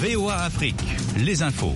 VOA Afrique, les infos.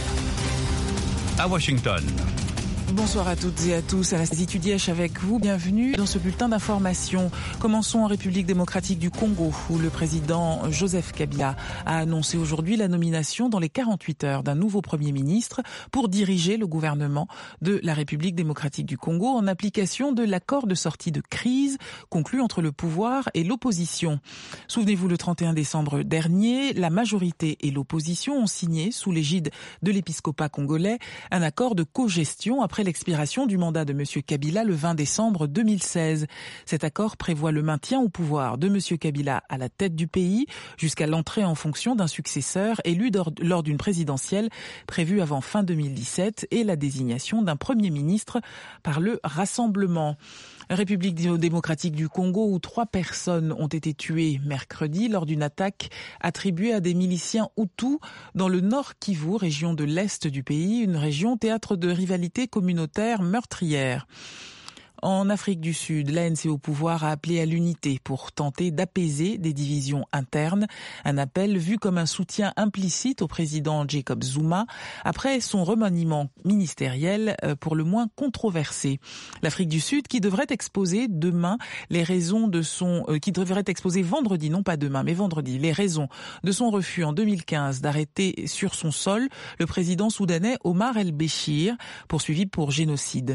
À Washington. Bonsoir à toutes et à tous, Anastasie Tudièche avec vous. Bienvenue dans ce bulletin d'information. Commençons en République démocratique du Congo, où le président Joseph Kabila a annoncé aujourd'hui la nomination dans les 48 heures d'un nouveau Premier ministre pour diriger le gouvernement de la République démocratique du Congo en application de l'accord de sortie de crise conclu entre le pouvoir et l'opposition. Souvenez-vous, le 31 décembre dernier, la majorité et l'opposition ont signé, sous l'égide de l'épiscopat congolais, un accord de cogestion après l'expiration du mandat de M. Kabila le 20 décembre 2016. Cet accord prévoit le maintien au pouvoir de M. Kabila à la tête du pays jusqu'à l'entrée en fonction d'un successeur élu lors d'une présidentielle prévue avant fin 2017 et la désignation d'un Premier ministre par le Rassemblement. République démocratique du Congo, où 3 personnes ont été tuées mercredi lors d'une attaque attribuée à des miliciens Hutus dans le Nord Kivu, région de l'Est du pays, une région théâtre de rivalités communautaires meurtrières. En Afrique du Sud, l'ANC au pouvoir a appelé à l'unité pour tenter d'apaiser des divisions internes. Un appel vu comme un soutien implicite au président Jacob Zuma après son remaniement ministériel pour le moins controversé. L'Afrique du Sud qui devrait exposer demain les raisons de son... qui devrait exposer vendredi, non pas demain, mais vendredi, les raisons de son refus en 2015 d'arrêter sur son sol le président soudanais Omar el-Béchir, poursuivi pour génocide.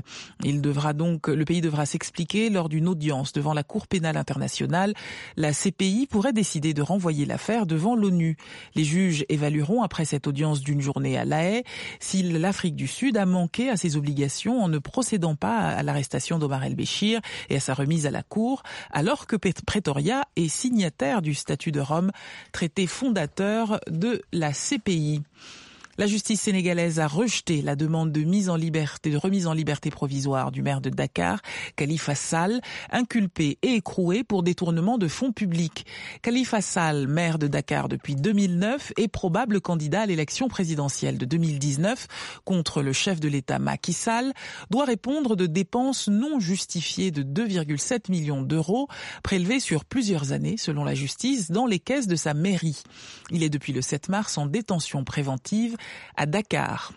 Le pays devra s'expliquer lors d'une audience devant la Cour pénale internationale. La CPI pourrait décider de renvoyer l'affaire devant l'ONU. Les juges évalueront après cette audience d'une journée à La Haye si l'Afrique du Sud a manqué à ses obligations en ne procédant pas à l'arrestation d'Omar el-Béchir et à sa remise à la Cour, alors que Pretoria est signataire du statut de Rome, traité fondateur de la CPI. La justice sénégalaise a rejeté la demande de remise en liberté provisoire du maire de Dakar, Khalifa Sall, inculpé et écroué pour détournement de fonds publics. Khalifa Sall, maire de Dakar depuis 2009, est probable candidat à l'élection présidentielle de 2019 contre le chef de l'État Macky Sall, doit répondre de dépenses non justifiées de 2,7 millions d'euros prélevées sur plusieurs années, selon la justice, dans les caisses de sa mairie. Il est depuis le 7 mars en détention préventive à Dakar.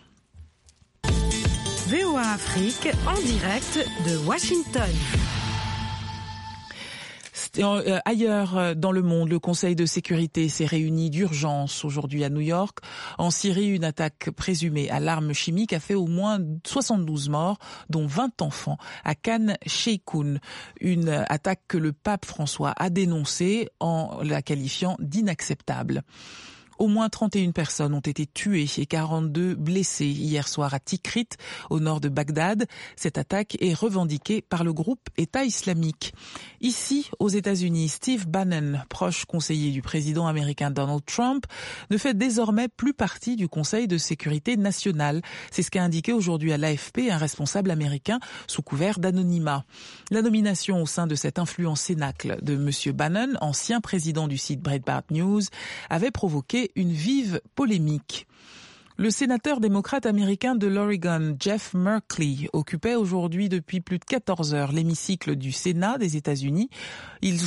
VOA Afrique en direct de Washington. Ailleurs dans le monde, le Conseil de sécurité s'est réuni d'urgence aujourd'hui à New York. En Syrie, une attaque présumée à l'arme chimique a fait au moins 72 morts, dont 20 enfants, à Khan Sheikhoun. Une attaque que le pape François a dénoncée en la qualifiant d'inacceptable. Au moins 31 personnes ont été tuées et 42 blessées hier soir à Tikrit, au nord de Bagdad. Cette attaque est revendiquée par le groupe État islamique. Ici, aux États-Unis, Steve Bannon, proche conseiller du président américain Donald Trump, ne fait désormais plus partie du Conseil de sécurité nationale. C'est ce qu'a indiqué aujourd'hui à l'AFP un responsable américain sous couvert d'anonymat. La nomination au sein de cet influent cénacle de M. Bannon, ancien président du site Breitbart News, avait provoqué une vive polémique. Le sénateur démocrate américain de l'Oregon, Jeff Merkley, occupait aujourd'hui depuis plus de 14 heures l'hémicycle du Sénat des États-Unis. Il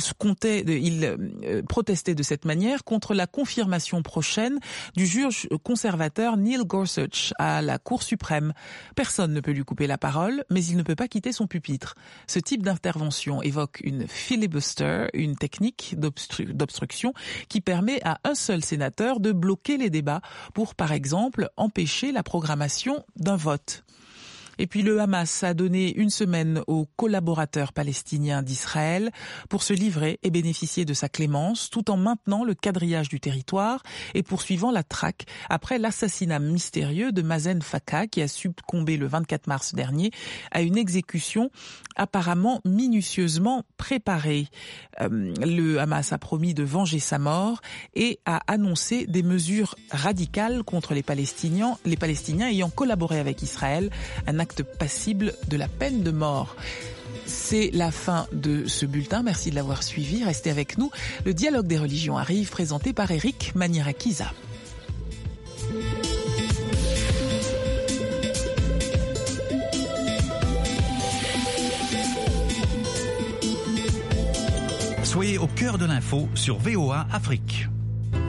protestait de cette manière contre la confirmation prochaine du juge conservateur Neil Gorsuch à la Cour suprême. Personne ne peut lui couper la parole, mais il ne peut pas quitter son pupitre. Ce type d'intervention évoque une filibuster, une technique d'obstruction qui permet à un seul sénateur de bloquer les débats pour, par exemple, empêcher la programmation d'un vote. Et puis le Hamas a donné une semaine aux collaborateurs palestiniens d'Israël pour se livrer et bénéficier de sa clémence, tout en maintenant le quadrillage du territoire et poursuivant la traque après l'assassinat mystérieux de Mazen Faka, qui a succombé le 24 mars dernier à une exécution apparemment minutieusement préparée. Le Hamas a promis de venger sa mort et a annoncé des mesures radicales contre les Palestiniens ayant collaboré avec Israël, un acte passible de la peine de mort. C'est la fin de ce bulletin. Merci de l'avoir suivi. Restez avec nous. Le dialogue des religions arrive, présenté par Eric Manierakiza. Soyez au cœur de l'info sur VOA Afrique.